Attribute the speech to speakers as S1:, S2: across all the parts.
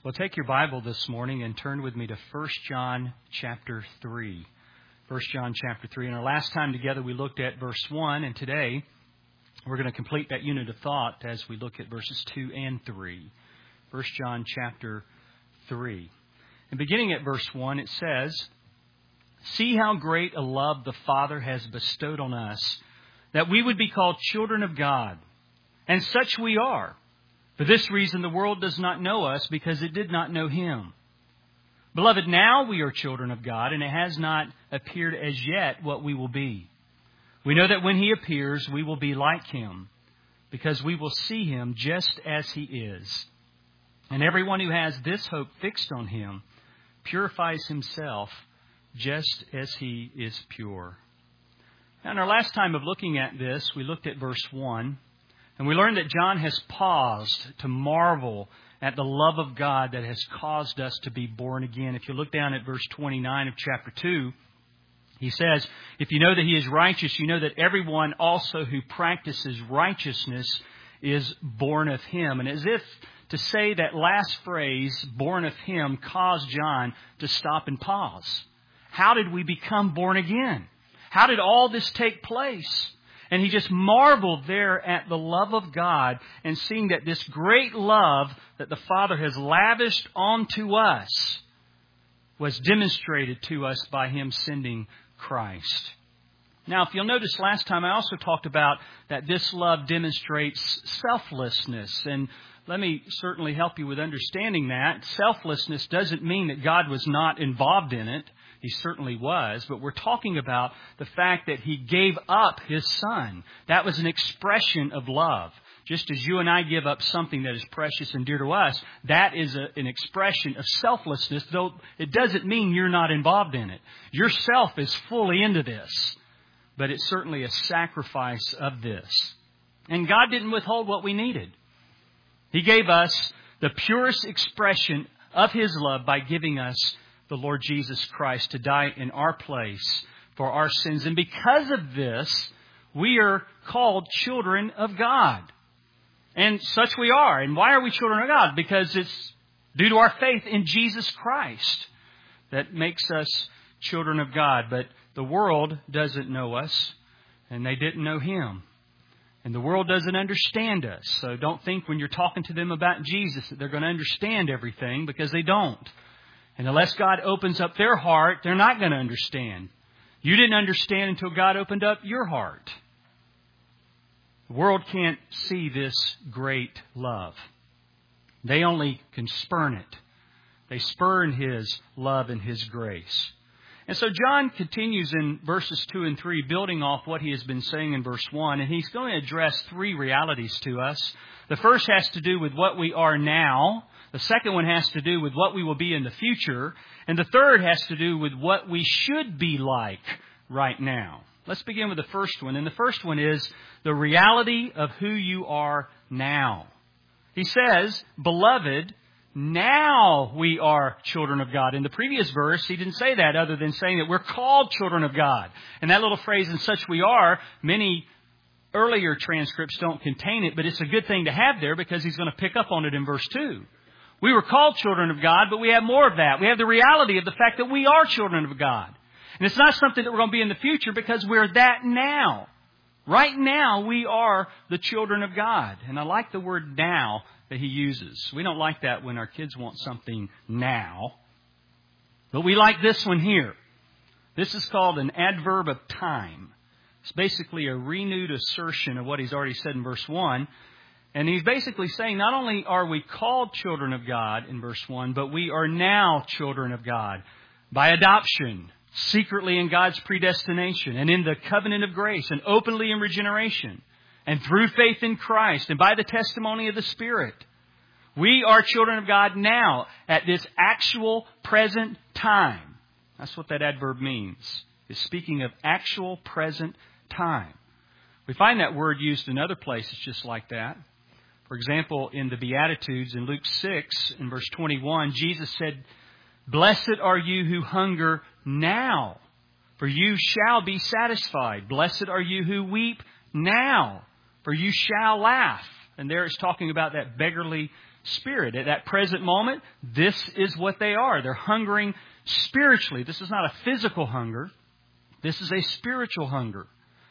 S1: Well, take your Bible this morning and turn with me to 1 John chapter 3. 1 John chapter 3. And our last time together we looked at verse 1, and today we're going to complete that unit of thought as we look at verses 2 and 3. 1 John chapter 3. And beginning at verse 1, it says, "See how great a love the Father has bestowed on us, that we would be called children of God. And such we are. For this reason, the world does not know us, because it did not know Him. Beloved, now we are children of God, and it has not appeared as yet what we will be. We know that when He appears, we will be like Him, because we will see Him just as He is. And everyone who has this hope fixed on Him purifies himself just as He is pure." Now, in our last time of looking at this, we looked at verse 1. And we learned that John has paused to marvel at the love of God that has caused us to be born again. If you look down at verse 29 of chapter 2, he says, "If you know that He is righteous, you know that everyone also who practices righteousness is born of Him." And as if to say that last phrase, "born of Him," caused John to stop and pause. How did we become born again? How did all this take place? And he just marveled there at the love of God and seeing that this great love that the Father has lavished onto us was demonstrated to us by Him sending Christ. Now, if you'll notice last time, I also talked about that this love demonstrates selflessness. And let me certainly help you with understanding that. Selflessness doesn't mean that God was not involved in it. He certainly was, but we're talking about the fact that He gave up His Son. That was an expression of love. Just as you and I give up something that is precious and dear to us, that is an expression of selflessness, though it doesn't mean you're not involved in it. Yourself is fully into this, but it's certainly a sacrifice of this. And God didn't withhold what we needed. He gave us the purest expression of His love by giving us the Lord Jesus Christ to die in our place for our sins. And because of this, we are called children of God. And such we are. And why are we children of God? Because it's due to our faith in Jesus Christ that makes us children of God. But the world doesn't know us, and they didn't know Him. And the world doesn't understand us. So don't think when you're talking to them about Jesus that they're going to understand everything, because they don't. And unless God opens up their heart, they're not going to understand. You didn't understand until God opened up your heart. The world can't see this great love. They only can spurn it. They spurn His love and His grace. And so John continues in verses 2 and 3, building off what he has been saying in verse 1. And he's going to address three realities to us. The first has to do with what we are now. The second one has to do with what we will be in the future. And the third has to do with what we should be like right now. Let's begin with the first one. And the first one is the reality of who you are now. He says, "Beloved, now we are children of God." In the previous verse, he didn't say that other than saying that we're called children of God. And that little phrase, "and such we are," many earlier transcripts don't contain it, but it's a good thing to have there because he's going to pick up on it in verse 2. We were called children of God, but we have more of that. We have the reality of the fact that we are children of God. And it's not something that we're going to be in the future, because we're that now. Right now, we are the children of God. And I like the word "now" that he uses. We don't like that when our kids want something now. But we like this one here. This is called an adverb of time. It's basically a renewed assertion of what he's already said in verse 1. And he's basically saying not only are we called children of God in verse 1, but we are now children of God by adoption, secretly in God's predestination, and in the covenant of grace, and openly in regeneration, and through faith in Christ, and by the testimony of the Spirit. We are children of God now at this actual present time. That's what that adverb means. It's speaking of actual present time. We find that word used in other places just like that. For example, in the Beatitudes in Luke 6, in verse 21, Jesus said, "Blessed are you who hunger now, for you shall be satisfied. Blessed are you who weep now, for you shall laugh." And there it's talking about that beggarly spirit. At that present moment, this is what they are. They're hungering spiritually. This is not a physical hunger. This is a spiritual hunger.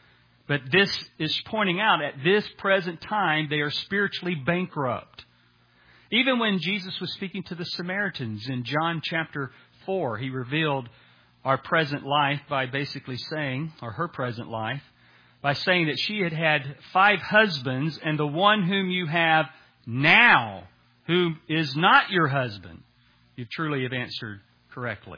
S1: But this is pointing out at this present time, they are spiritually bankrupt. Even when Jesus was speaking to the Samaritans in John chapter 4, He revealed our present life by basically saying, or her present life, by saying that she had had 5 husbands, and the one whom you have now, who is not your husband, you truly have answered correctly.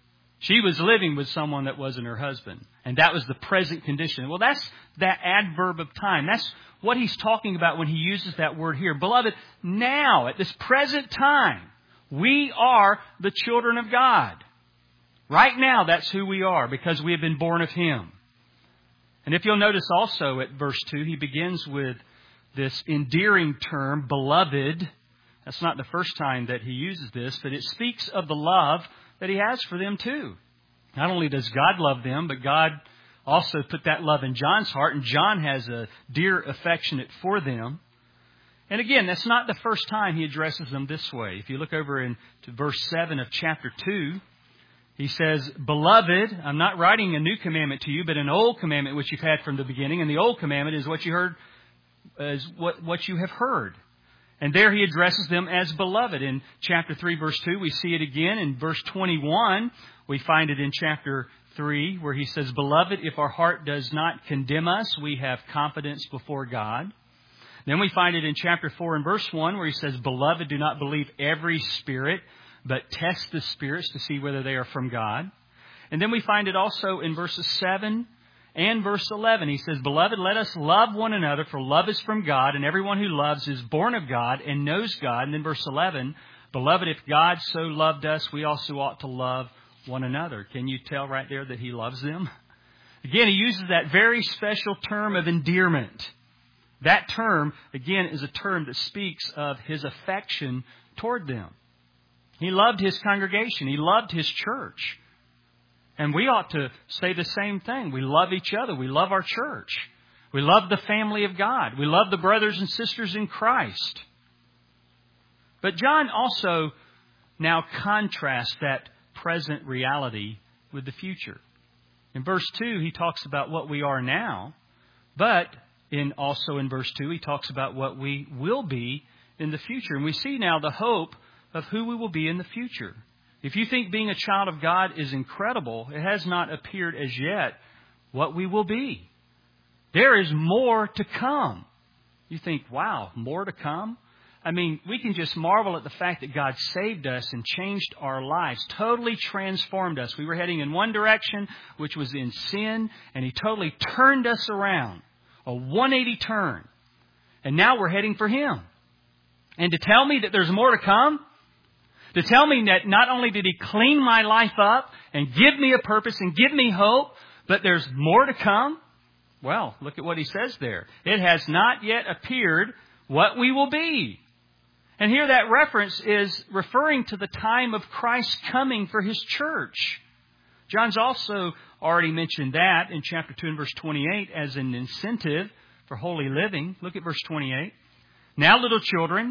S1: She was living with someone that wasn't her husband. And that was the present condition. Well, that's that adverb of time. That's what He's talking about when He uses that word here. Beloved, now, at this present time, we are the children of God. Right now, that's who we are, because we have been born of Him. And if you'll notice also at verse 2, He begins with this endearing term, beloved. That's not the first time that He uses this, but it speaks of the love that He has for them too. Not only does God love them, but God also put that love in John's heart, and John has a dear affectionate for them. And again, that's not the first time He addresses them this way. If you look over into verse 7 of chapter 2, He says, Beloved, I'm not writing a new commandment to you, but an old commandment which you've had from the beginning. And the old commandment is what you heard, is what you have heard. And there He addresses them as beloved. In chapter 3, verse 2, we see it again. In verse 21, we find it in chapter 3, where He says, Beloved, if our heart does not condemn us, we have confidence before God. Then we find it in chapter 4 and verse 1, where He says, Beloved, do not believe every spirit, but test the spirits to see whether they are from God. And then we find it also in verses 7 and verse 11. He says, Beloved, let us love one another, for love is from God, and everyone who loves is born of God and knows God. And then verse 11, Beloved, if God so loved us, we also ought to love one another. Can you tell right there that He loves them? Again, He uses that very special term of endearment. That term, again, is a term that speaks of His affection toward them. He loved His congregation. He loved His church. And we ought to say the same thing. We love each other. We love our church. We love the family of God. We love the brothers and sisters in Christ. But John also now contrasts that present reality with the future. In verse 2, he talks about what we are now, but also in verse 2, he talks about what we will be in the future. And we see now the hope of who we will be in the future. If you think being a child of God is incredible, it has not appeared as yet what we will be. There is more to come. You think, wow, more to come? I mean, we can just marvel at the fact that God saved us and changed our lives, totally transformed us. We were heading in one direction, which was in sin, and He totally turned us around, a 180 turn. And now we're heading for Him. And to tell me that there's more to come, to tell me that not only did He clean my life up and give me a purpose and give me hope, but there's more to come, well, look at what He says there. It has not yet appeared what we will be. And here that reference is referring to the time of Christ's coming for His church. John's also already mentioned that in chapter 2 and verse 28 as an incentive for holy living. Look at verse 28. Now, little children,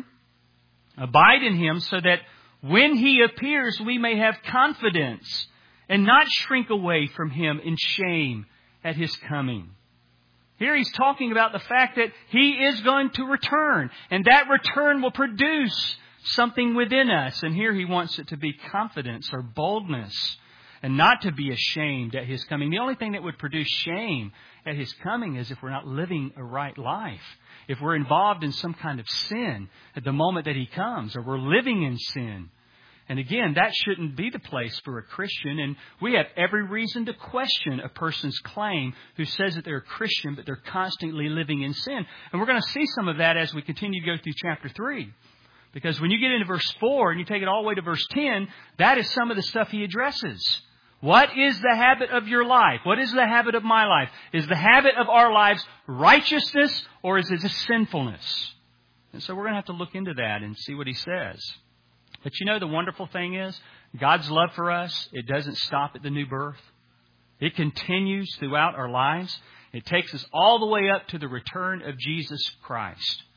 S1: abide in Him so that when He appears, we may have confidence and not shrink away from Him in shame at His coming. Here He's talking about the fact that He is going to return, and that return will produce something within us. And here He wants it to be confidence or boldness and not to be ashamed at His coming. The only thing that would produce shame at His coming is if we're not living a right life. If we're involved in some kind of sin at the moment that He comes, or we're living in sin. And again, that shouldn't be the place for a Christian. And we have every reason to question a person's claim who says that they're a Christian, but they're constantly living in sin. And we're going to see some of that as we continue to go through chapter 3. Because when you get into verse 4 and you take it all the way to verse 10, that is some of the stuff he addresses. What is the habit of your life? What is the habit of my life? Is the habit of our lives righteousness, or is it just sinfulness? And so we're going to have to look into that and see what he says. But you know, the wonderful thing is, God's love for us, it doesn't stop at the new birth. It continues throughout our lives. It takes us all the way up to the return of Jesus Christ.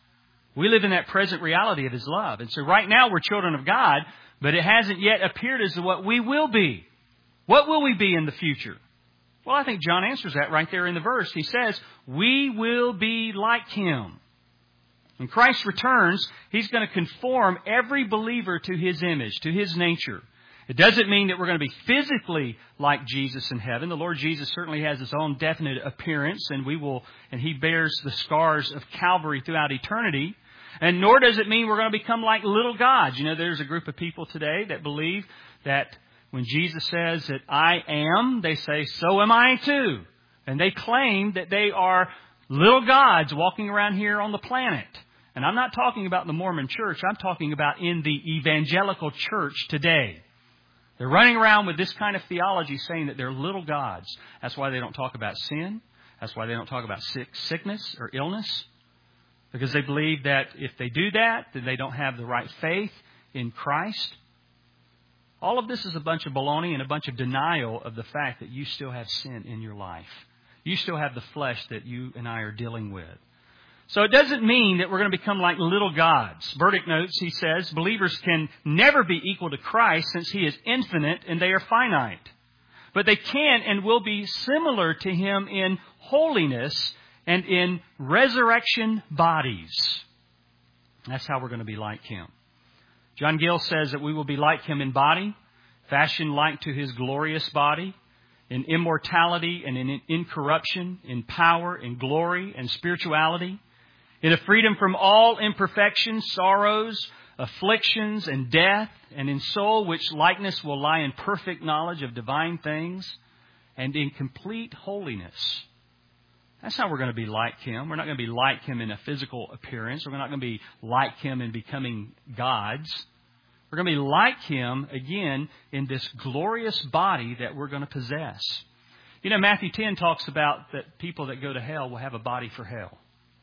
S1: We live in that present reality of His love. And so right now we're children of God, but it hasn't yet appeared as to what we will be. What will we be in the future? Well, I think John answers that right there in the verse. He says, we will be like Him. When Christ returns, He's going to conform every believer to His image, to His nature. It doesn't mean that we're going to be physically like Jesus in heaven. The Lord Jesus certainly has His own definite appearance, and He bears the scars of Calvary throughout eternity. And nor does it mean we're going to become like little gods. You know, there's a group of people today that believe that when Jesus says that I am, they say, so am I too. And they claim that they are little gods walking around here on the planet. And I'm not talking about the Mormon church. I'm talking about in the evangelical church today. They're running around with this kind of theology saying that they're little gods. That's why they don't talk about sin. That's why they don't talk about sickness or illness. Because they believe that if they do that, then they don't have the right faith in Christ. All of this is a bunch of baloney and a bunch of denial of the fact that you still have sin in your life. You still have the flesh that you and I are dealing with. So it doesn't mean that we're going to become like little gods. Burdick notes, he says, believers can never be equal to Christ since He is infinite and they are finite. But they can and will be similar to Him in holiness and in resurrection bodies. That's how we're going to be like Him. John Gill says that we will be like Him in body, fashioned like to His glorious body, in immortality and in incorruption, in power, in glory and spirituality, in a freedom from all imperfections, sorrows, afflictions, and death, and in soul which likeness will lie in perfect knowledge of divine things, and in complete holiness. That's how we're going to be like Him. We're not going to be like Him in a physical appearance. We're not going to be like Him in becoming gods. We're going to be like Him, again, in this glorious body that we're going to possess. You know, Matthew 10 talks about that people that go to hell will have a body for hell.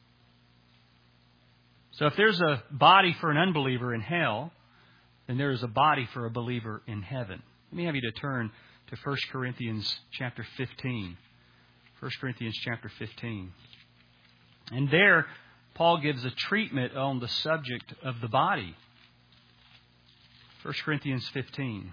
S1: So if there's a body for an unbeliever in hell, then there is a body for a believer in heaven. Let me have you to turn to 1 Corinthians chapter 15. 1 Corinthians chapter 15. And there, Paul gives a treatment on the subject of the body. 1 Corinthians 15.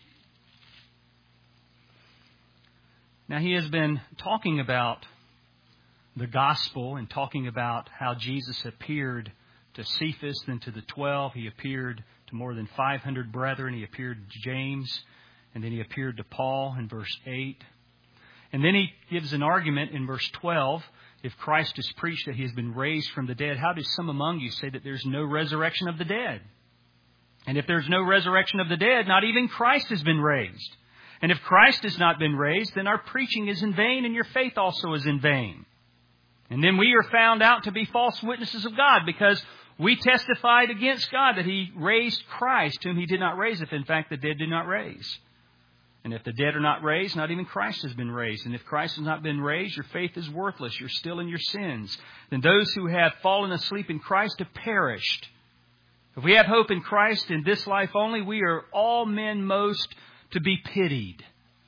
S1: Now, he has been talking about the gospel and talking about how Jesus appeared to Cephas, then to the 12. He appeared to more than 500 brethren. He appeared to James, and then he appeared to Paul in verse 8. And then he gives an argument in verse 12. If Christ is preached that He has been raised from the dead, how do some among you say that there's no resurrection of the dead? And if there's no resurrection of the dead, not even Christ has been raised. And if Christ has not been raised, then our preaching is in vain, and your faith also is in vain. And then we are found out to be false witnesses of God, because we testified against God that He raised Christ, whom He did not raise, if in fact the dead did not raise. And if the dead are not raised, not even Christ has been raised. And if Christ has not been raised, your faith is worthless. You're still in your sins. Then those who have fallen asleep in Christ have perished. If we have hope in Christ in this life only, we are all men most to be pitied.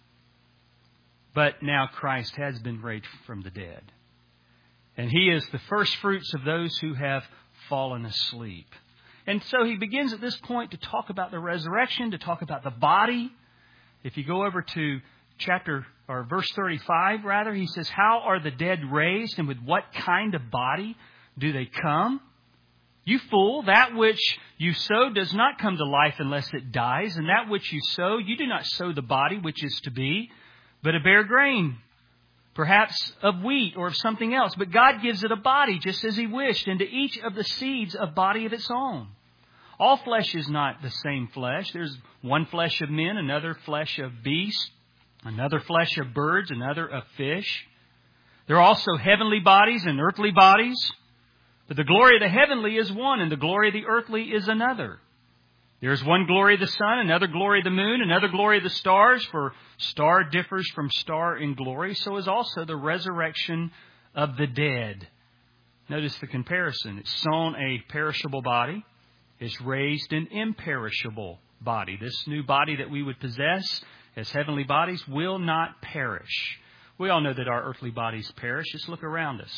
S1: But now Christ has been raised from the dead. And He is the first fruits of those who have fallen asleep. And so he begins at this point to talk about the resurrection, to talk about the body. If you go over to verse 35, he says, how are the dead raised, and with what kind of body do they come? You fool, that which you sow does not come to life unless it dies, and that which you sow, you do not sow the body which is to be, but a bare grain, perhaps of wheat or of something else. But God gives it a body just as He wished, and to each of the seeds a body of its own. All flesh is not the same flesh. There's one flesh of men, another flesh of beasts, another flesh of birds, another of fish. There are also heavenly bodies and earthly bodies. But the glory of the heavenly is one, and the glory of the earthly is another. There is one glory of the sun, another glory of the moon, another glory of the stars, for star differs from star in glory. So is also the resurrection of the dead. Notice the comparison. It's sown a perishable body. It's raised an imperishable body. This new body that we would possess as heavenly bodies will not perish. We all know that our earthly bodies perish. Just look around us.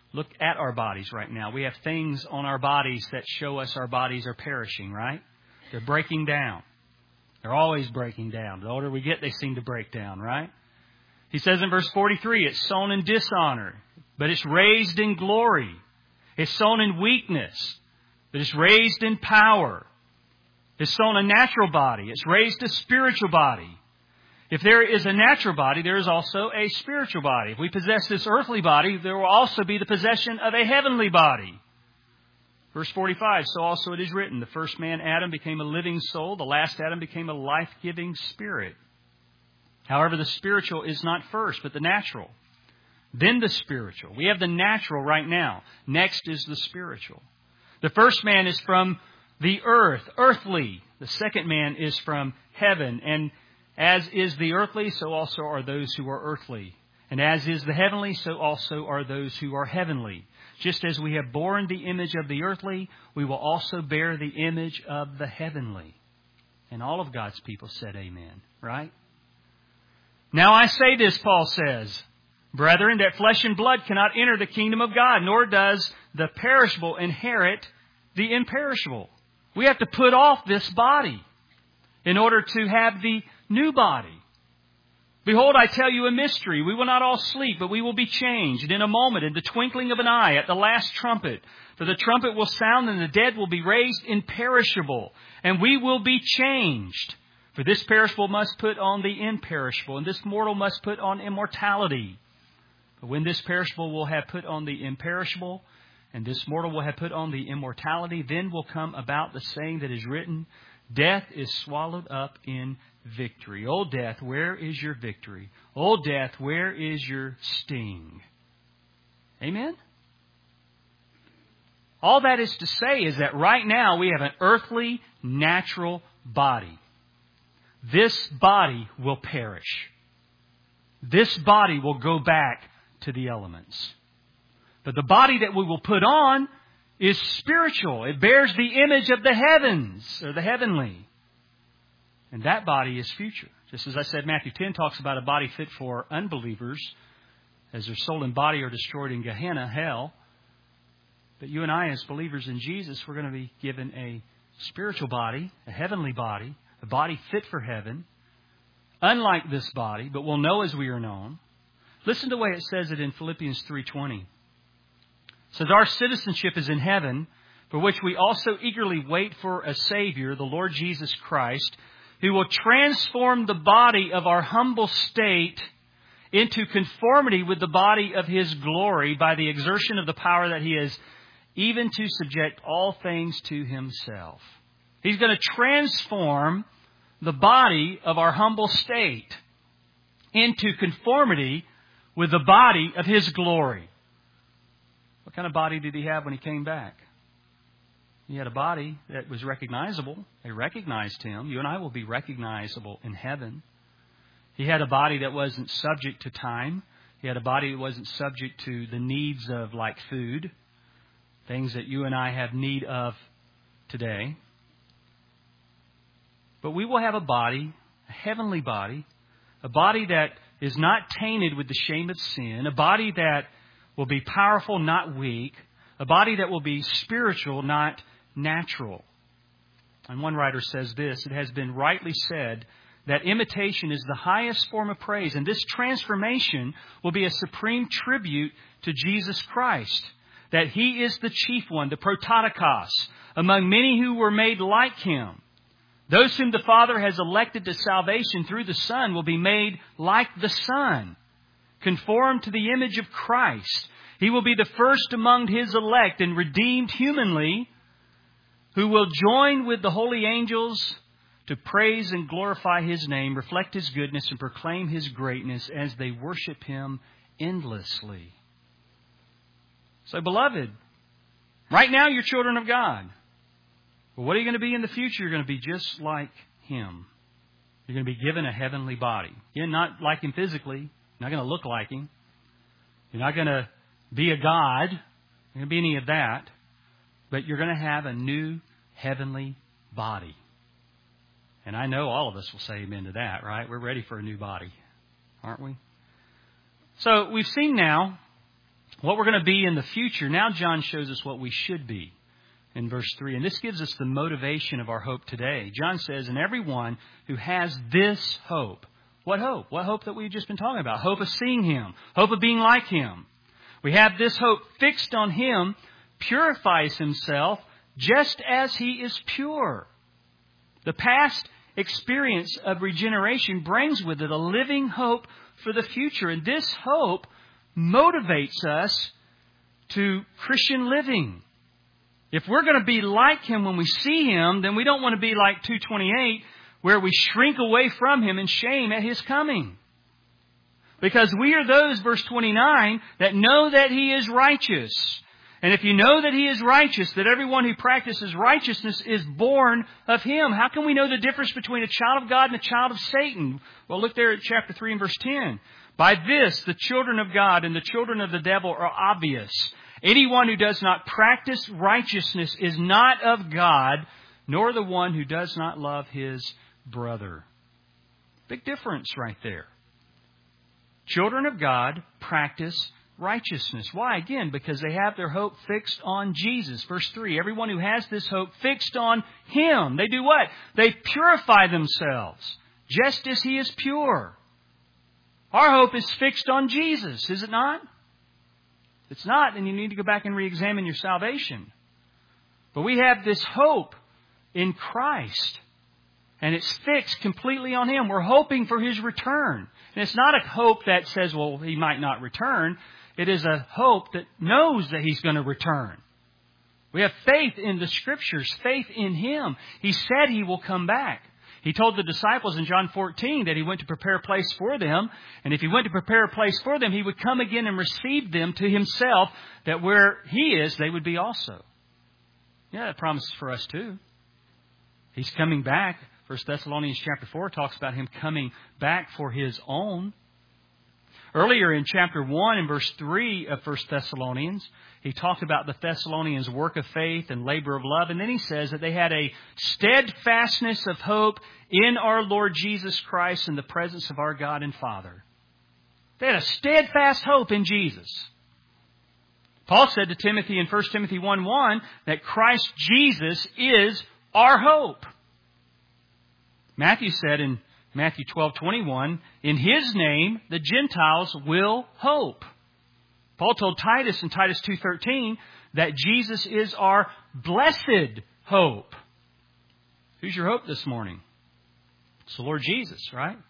S1: Look at our bodies right now. We have things on our bodies that show us our bodies are perishing, right? They're breaking down. They're always breaking down. The older we get, they seem to break down, right? He says in verse 43, it's sown in dishonor, but it's raised in glory. It's sown in weakness, but it's raised in power. It's sown a natural body. It's raised a spiritual body. If there is a natural body, there is also a spiritual body. If we possess this earthly body, there will also be the possession of a heavenly body. Verse 45, so also it is written, the first man, Adam, became a living soul. The last Adam became a life-giving spirit. However, the spiritual is not first, but the natural. Then the spiritual. We have the natural right now. Next is the spiritual. The first man is from the earth, earthly. The second man is from heaven. And as is the earthly, so also are those who are earthly. And as is the heavenly, so also are those who are heavenly. Just as we have borne the image of the earthly, we will also bear the image of the heavenly. And all of God's people said amen, right? Now I say this, Paul says, brethren, that flesh and blood cannot enter the kingdom of God, nor does the perishable inherit the imperishable. We have to put off this body in order to have the new body. Behold, I tell you a mystery. We will not all sleep, but we will be changed in a moment, in the twinkling of an eye, at the last trumpet. For the trumpet will sound, and the dead will be raised imperishable, and we will be changed. For this perishable must put on the imperishable, and this mortal must put on immortality. But when this perishable will have put on the imperishable, and this mortal will have put on the immortality, then will come about the saying that is written, death is swallowed up in victory. O death, where is your victory? O death, where is your sting? Amen? All that is to say is that right now we have an earthly, natural body. This body will perish. This body will go back to the elements. But the body that we will put on is spiritual. It bears the image of the heavens, or the heavenly. And that body is future. Just as I said, Matthew 10 talks about a body fit for unbelievers, as their soul and body are destroyed in Gehenna, hell. But you and I, as believers in Jesus, we're going to be given a spiritual body, a heavenly body, a body fit for heaven, unlike this body, but we'll know as we are known. Listen to the way it says it in Philippians 3:20. It says, our citizenship is in heaven, for which we also eagerly wait for a Savior, the Lord Jesus Christ, who will transform the body of our humble state into conformity with the body of His glory by the exertion of the power that He has, even to subject all things to Himself. He's going to transform the body of our humble state into conformity with the body of His glory. What kind of body did He have when He came back? He had a body that was recognizable. They recognized Him. You and I will be recognizable in heaven. He had a body that wasn't subject to time. He had a body that wasn't subject to the needs of, like food, things that you and I have need of today. But we will have a body, a heavenly body, a body that is not tainted with the shame of sin, a body that will be powerful, not weak, a body that will be spiritual, not natural. And one writer says this, it has been rightly said that imitation is the highest form of praise, and this transformation will be a supreme tribute to Jesus Christ, that He is the chief one, the prototokos, among many who were made like Him. Those whom the Father has elected to salvation through the Son will be made like the Son, conformed to the image of Christ. He will be the first among His elect and redeemed humanly, who will join with the holy angels to praise and glorify His name, reflect His goodness, and proclaim His greatness as they worship Him endlessly. So, beloved, right now you're children of God. But what are you going to be in the future? You're going to be just like Him. You're going to be given a heavenly body. You're not like Him physically. You're not going to look like Him. You're not going to be a God. You're not going to be any of that. But you're going to have a new heavenly body. And I know all of us will say amen to that, right? We're ready for a new body, aren't we? So we've seen now what we're going to be in the future. Now John shows us what we should be in verse 3. And this gives us the motivation of our hope today. John says, and everyone who has this hope. What hope? What hope that we've just been talking about? Hope of seeing Him. Hope of being like Him. We have this hope fixed on Him, purifies himself just as He is pure. The past experience of regeneration brings with it a living hope for the future. And this hope motivates us to Christian living. If we're going to be like Him when we see Him, then we don't want to be like 2:28, where we shrink away from Him in shame at His coming. Because we are those, verse 29, that know that He is righteous. And if you know that He is righteous, that everyone who practices righteousness is born of Him. How can we know the difference between a child of God and a child of Satan? Well, look there at chapter 3 and verse 10. By this, the children of God and the children of the devil are obvious. Anyone who does not practice righteousness is not of God, nor the one who does not love his brother. Big difference right there. Children of God practice righteousness. Why? Again, because they have their hope fixed on Jesus. Verse 3, everyone who has this hope fixed on Him, they do what? They purify themselves, just as He is pure. Our hope is fixed on Jesus, is it not? If it's not, then you need to go back and re-examine your salvation. But we have this hope in Christ. And it's fixed completely on Him. We're hoping for His return. And it's not a hope that says, well, He might not return. It is a hope that knows that He's going to return. We have faith in the Scriptures, faith in Him. He said He will come back. He told the disciples in John 14 that He went to prepare a place for them. And if He went to prepare a place for them, He would come again and receive them to Himself, that where He is, they would be also. Yeah, that promises for us too. He's coming back. 1 Thessalonians chapter 4 talks about Him coming back for His own. Earlier in chapter 1 and verse 3 of 1 Thessalonians, he talked about the Thessalonians' work of faith and labor of love. And then he says that they had a steadfastness of hope in our Lord Jesus Christ in the presence of our God and Father. They had a steadfast hope in Jesus. Paul said to Timothy in 1 Timothy 1:1 that Christ Jesus is our hope. Matthew said in Matthew 12:21, in His name the Gentiles will hope. Paul told Titus in Titus 2:13 that Jesus is our blessed hope. Who's your hope this morning? It's the Lord Jesus, right?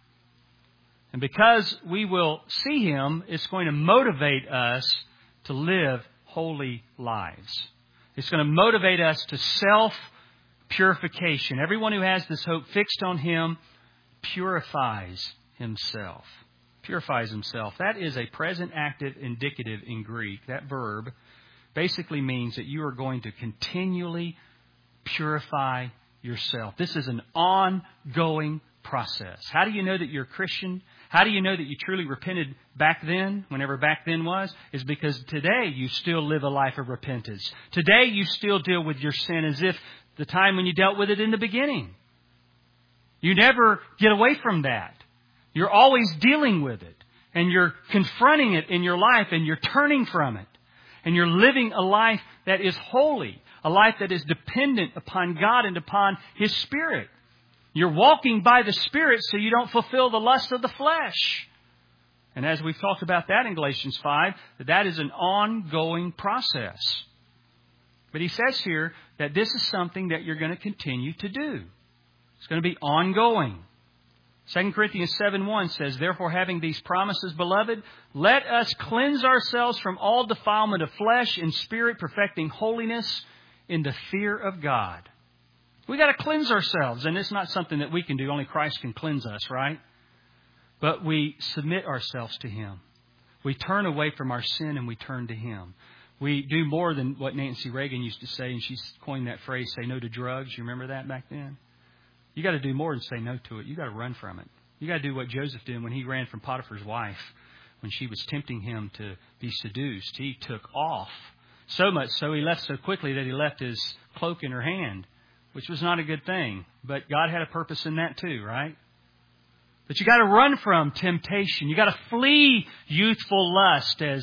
S1: And because we will see Him, it's going to motivate us to live holy lives. It's going to motivate us to self-purification. Everyone who has this hope fixed on Him purifies himself. Purifies himself. That is a present active indicative in Greek. That verb basically means that you are going to continually purify yourself. This is an ongoing process. How do you know that you're a Christian? How do you know that you truly repented back then, whenever back then was? Is because today you still live a life of repentance. Today you still deal with your sin as if the time when you dealt with it in the beginning. You never get away from that. You're always dealing with it. And you're confronting it in your life and you're turning from it. And you're living a life that is holy. A life that is dependent upon God and upon His Spirit. You're walking by the Spirit so you don't fulfill the lust of the flesh. And as we've talked about that in Galatians 5, that is an ongoing process. But he says here that this is something that you're going to continue to do. It's going to be ongoing. 2 Corinthians 7:1 says, therefore, having these promises, beloved, let us cleanse ourselves from all defilement of flesh and spirit, perfecting holiness in the fear of God. We got to cleanse ourselves, and it's not something that we can do. Only Christ can cleanse us, right? But we submit ourselves to Him. We turn away from our sin and we turn to Him. We do more than what Nancy Reagan used to say, and she coined that phrase, say no to drugs. You remember that back then? You got to do more than say no to it. You got to run from it. You got to do what Joseph did when he ran from Potiphar's wife. When she was tempting him to be seduced, he took off. So much so he left so quickly that he left his cloak in her hand, which was not a good thing. But God had a purpose in that too, right? But you got to run from temptation. You got to flee youthful lust, as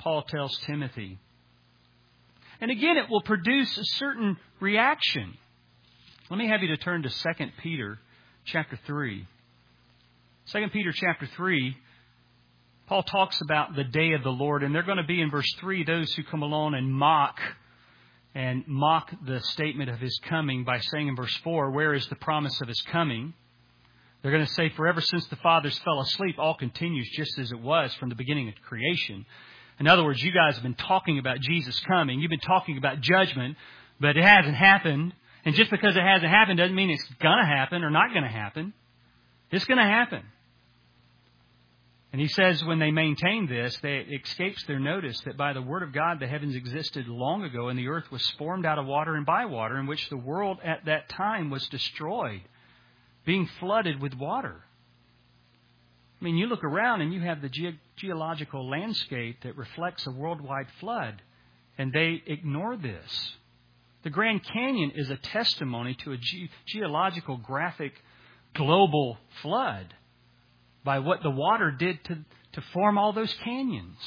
S1: Paul tells Timothy. And again, it will produce a certain reaction. Let me have you to turn to 2 Peter chapter 3. 2 Peter chapter 3, Paul talks about the day of the Lord. And they're going to be in verse 3, those who come along and mock the statement of His coming by saying in verse 4, where is the promise of His coming? They're going to say, for ever since the fathers fell asleep, all continues just as it was from the beginning of creation. In other words, you guys have been talking about Jesus coming. You've been talking about judgment, but it hasn't happened. And just because it hasn't happened doesn't mean it's going to happen or not going to happen. It's going to happen. And he says when they maintain this, it escapes their notice that by the word of God the heavens existed long ago and the earth was formed out of water and by water, in which the world at that time was destroyed, being flooded with water. I mean, you look around and you have the geological landscape that reflects a worldwide flood, and they ignore this. The Grand Canyon is a testimony to a geological, graphic, global flood by what the water did to form all those canyons.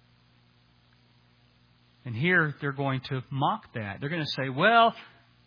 S1: And here they're going to mock that. They're going to say, well,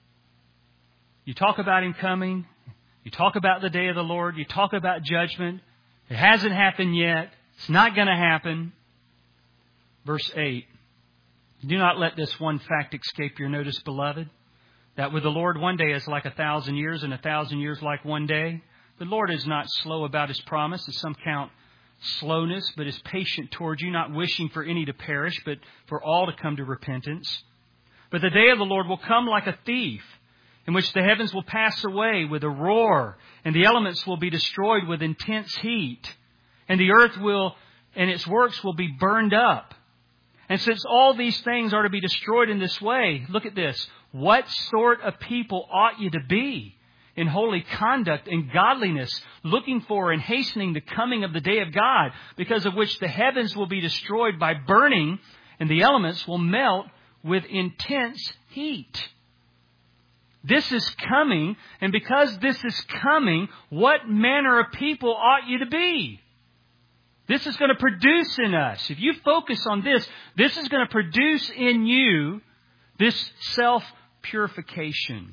S1: you talk about Him coming, you talk about the day of the Lord, you talk about judgment. It hasn't happened yet. It's not going to happen. Verse 8. Do not let this one fact escape your notice, beloved, that with the Lord 1 day is like 1,000 years, and 1,000 years like 1 day. The Lord is not slow about His promise, as some count slowness, but is patient toward you, not wishing for any to perish, but for all to come to repentance. But the day of the Lord will come like a thief, in which the heavens will pass away with a roar, and the elements will be destroyed with intense heat, and the earth and its works will be burned up. And since all these things are to be destroyed in this way, look at this. What sort of people ought you to be in holy conduct and godliness, looking for and hastening the coming of the day of God, because of which the heavens will be destroyed by burning, and the elements will melt with intense heat? This is coming, and because this is coming, what manner of people ought you to be? This is going to produce in us. If you focus on this, this is going to produce in you this self-purification.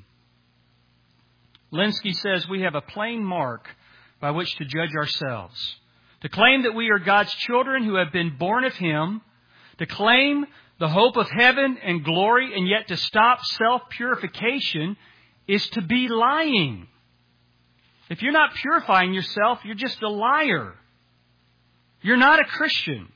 S1: Lenski says we have a plain mark by which to judge ourselves. To claim that we are God's children who have been born of Him, to claim the hope of heaven and glory, and yet to stop self-purification is to be lying. If you're not purifying yourself, you're just a liar. You're not a Christian.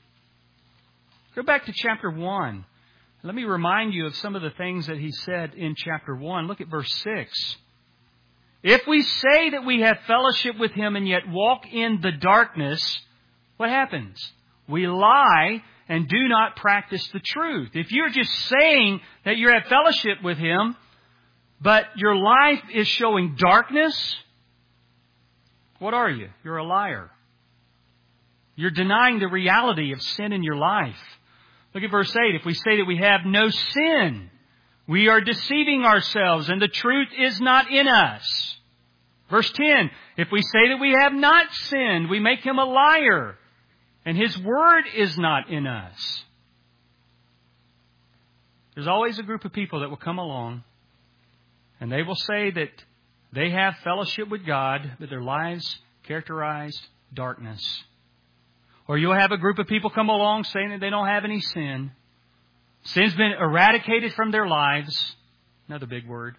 S1: Go back to chapter 1. Let me remind you of some of the things that he said in chapter 1. Look at verse 6. If we say that we have fellowship with Him and yet walk in the darkness, what happens? We lie and do not practice the truth. If you're just saying that you have fellowship with Him, but your life is showing darkness, what are you? You're a liar. You're denying the reality of sin in your life. Look at verse 8. If we say that we have no sin, we are deceiving ourselves and the truth is not in us. Verse 10. If we say that we have not sinned, we make Him a liar and His word is not in us. There's always a group of people that will come along and they will say that they have fellowship with God, but their lives characterized darkness. Or you'll have a group of people come along saying that they don't have any sin. Sin's been eradicated from their lives. Another big word.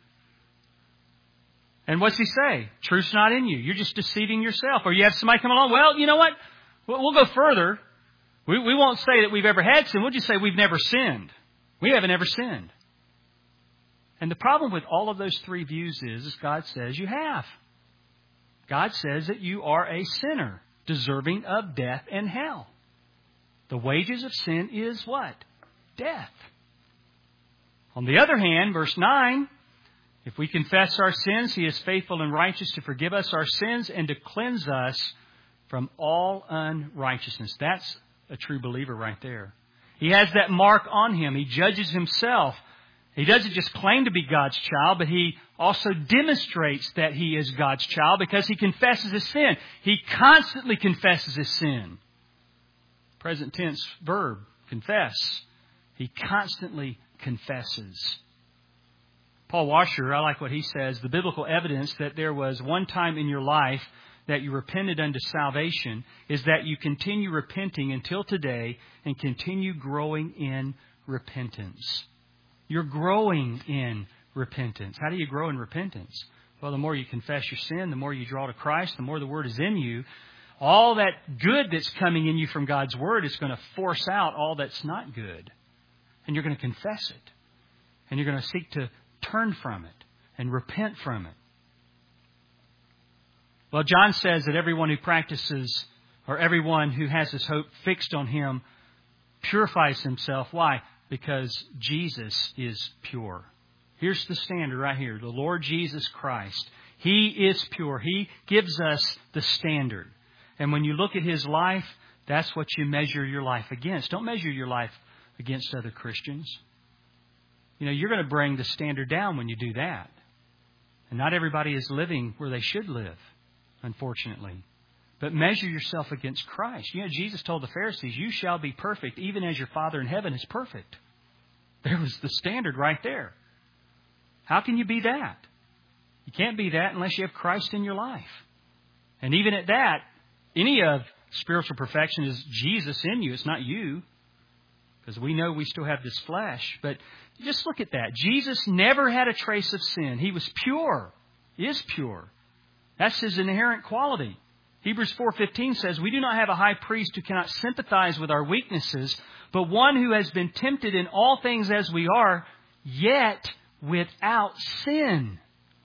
S1: And what's he say? Truth's not in you. You're just deceiving yourself. Or you have somebody come along, well, you know what? We'll go further. We won't say that we've ever had sin. We'll just say we've never sinned. We haven't ever sinned. And the problem with all of those three views is God says you have. God says that you are a sinner, deserving of death and hell. The wages of sin is what? Death. On the other hand, verse 9, if we confess our sins, He is faithful and righteous to forgive us our sins and to cleanse us from all unrighteousness. That's a true believer right there. He has that mark on him. He judges himself. He doesn't just claim to be God's child, but he also demonstrates that he is God's child because he confesses his sin. He constantly confesses his sin. Present tense verb. Confess. He constantly confesses. Paul Washer, I like what he says, the biblical evidence that there was one time in your life that you repented unto salvation is that you continue repenting until today and continue growing in repentance. You're growing in repentance. How do you grow in repentance? Well, the more you confess your sin, the more you draw to Christ, the more the Word is in you. All that good that's coming in you from God's Word is going to force out all that's not good. And you're going to confess it. And you're going to seek to turn from it and repent from it. Well, John says that everyone who practices or everyone who has his hope fixed on Him purifies himself. Why? Because Jesus is pure. Here's the standard right here. The Lord Jesus Christ. He is pure. He gives us the standard. And when you look at His life, that's what you measure your life against. Don't measure your life against other Christians. You know, you're going to bring the standard down when you do that. And not everybody is living where they should live, unfortunately. But measure yourself against Christ. You know, Jesus told the Pharisees, you shall be perfect, even as your Father in heaven is perfect. There was the standard right there. How can you be that? You can't be that unless you have Christ in your life. And even at that, any of spiritual perfection is Jesus in you. It's not you. Because we know we still have this flesh. But just look at that. Jesus never had a trace of sin. He was pure. He is pure. That's His inherent quality. Hebrews 4:15 says, we do not have a high priest who cannot sympathize with our weaknesses, but one who has been tempted in all things as we are, yet without sin.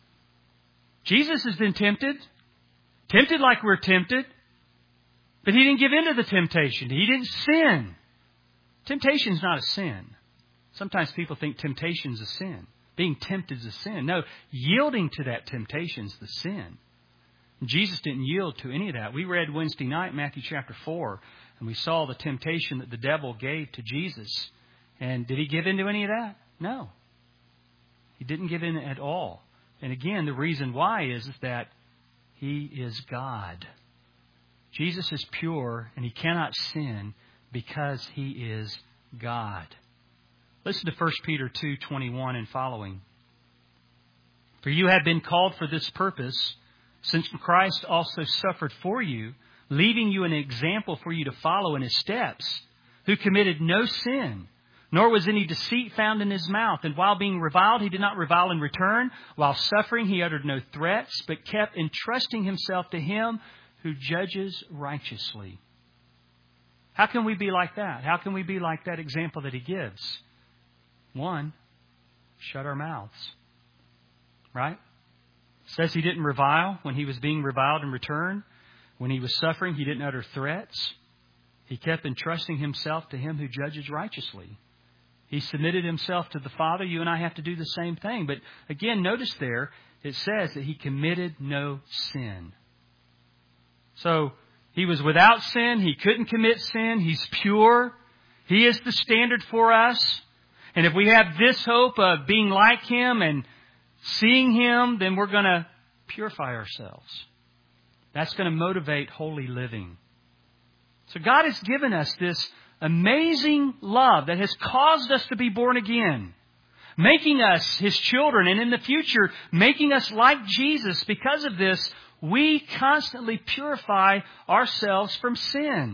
S1: Jesus has been tempted. Tempted like we're tempted. But He didn't give in to the temptation. He didn't sin. Temptation is not a sin. Sometimes people think temptation is a sin. Being tempted is a sin. No, yielding to that temptation is the sin. Jesus didn't yield to any of that. We read Wednesday night, Matthew chapter 4, and we saw the temptation that the devil gave to Jesus. And did He give in to any of that? No. He didn't give in at all. And again, the reason why is that He is God. Jesus is pure, and He cannot sin because He is God. Listen to 1 Peter 2:21 and following. For you have been called for this purpose, since Christ also suffered for you, leaving you an example for you to follow in His steps, who committed no sin, nor was any deceit found in His mouth. And while being reviled, He did not revile in return. While suffering, He uttered no threats, but kept entrusting Himself to Him who judges righteously. How can we be like that? How can we be like that example that He gives? One, shut our mouths. Right? It says He didn't revile when He was being reviled in return. When He was suffering, He didn't utter threats. He kept entrusting Himself to Him who judges righteously. He submitted Himself to the Father. You and I have to do the same thing. But again, notice there, it says that He committed no sin. So, He was without sin. He couldn't commit sin. He's pure. He is the standard for us. And if we have this hope of being like Him and seeing Him, then we're going to purify ourselves. That's going to motivate holy living. So God has given us this amazing love that has caused us to be born again, making us His children, and in the future, making us like Jesus. Because of this, we constantly purify ourselves from sin.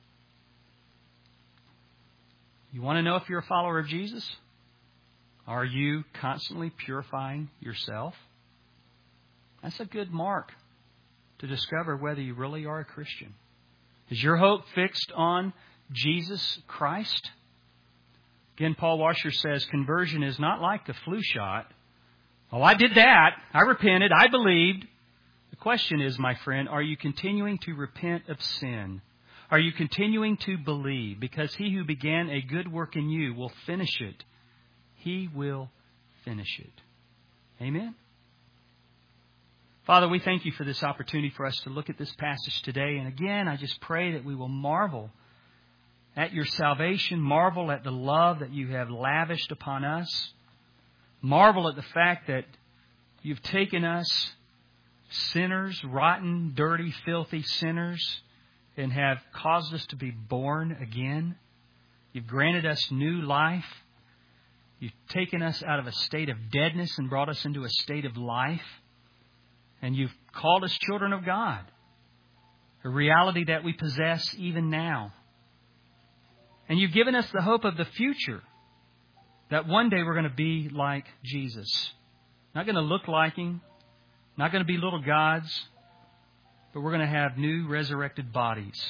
S1: You want to know if you're a follower of Jesus? Are you constantly purifying yourself? That's a good mark to discover whether you really are a Christian. Is your hope fixed on Jesus Christ? Again, Paul Washer says, conversion is not like the flu shot. Oh, I did that. I repented. I believed. The question is, my friend, are you continuing to repent of sin? Are you continuing to believe? Because He who began a good work in you will finish it. He will finish it. Amen? Father, we thank You for this opportunity for us to look at this passage today. And again, I just pray that we will marvel at Your salvation, marvel at the love that You have lavished upon us, marvel at the fact that You've taken us, sinners, rotten, dirty, filthy sinners, and have caused us to be born again. You've granted us new life. You've taken us out of a state of deadness and brought us into a state of life. And You've called us children of God, a reality that we possess even now. And You've given us the hope of the future, that one day we're going to be like Jesus. Not going to look like Him, not going to be little gods, but we're going to have new resurrected bodies.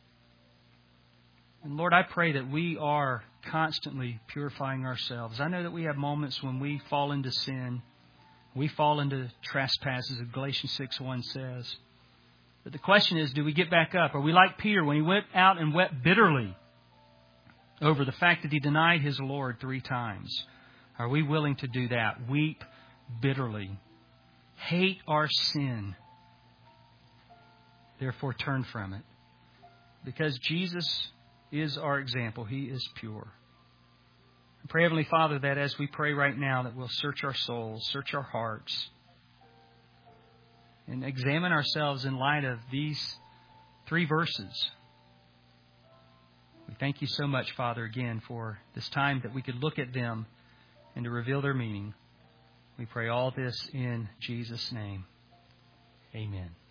S1: And Lord, I pray that we are constantly purifying ourselves. I know that we have moments when we fall into sin. We fall into trespasses, as Galatians 6:1 says. But the question is, do we get back up? Are we like Peter when he went out and wept bitterly over the fact that he denied his Lord 3 times? Are we willing to do that? Weep bitterly. Hate our sin. Therefore, turn from it. Because Jesus is our example. He is pure. I pray, Heavenly Father, that as we pray right now, that we'll search our souls, search our hearts, and examine ourselves in light of these 3 verses. We thank You so much, Father, again, for this time that we could look at them and to reveal their meaning. We pray all this in Jesus' name. Amen.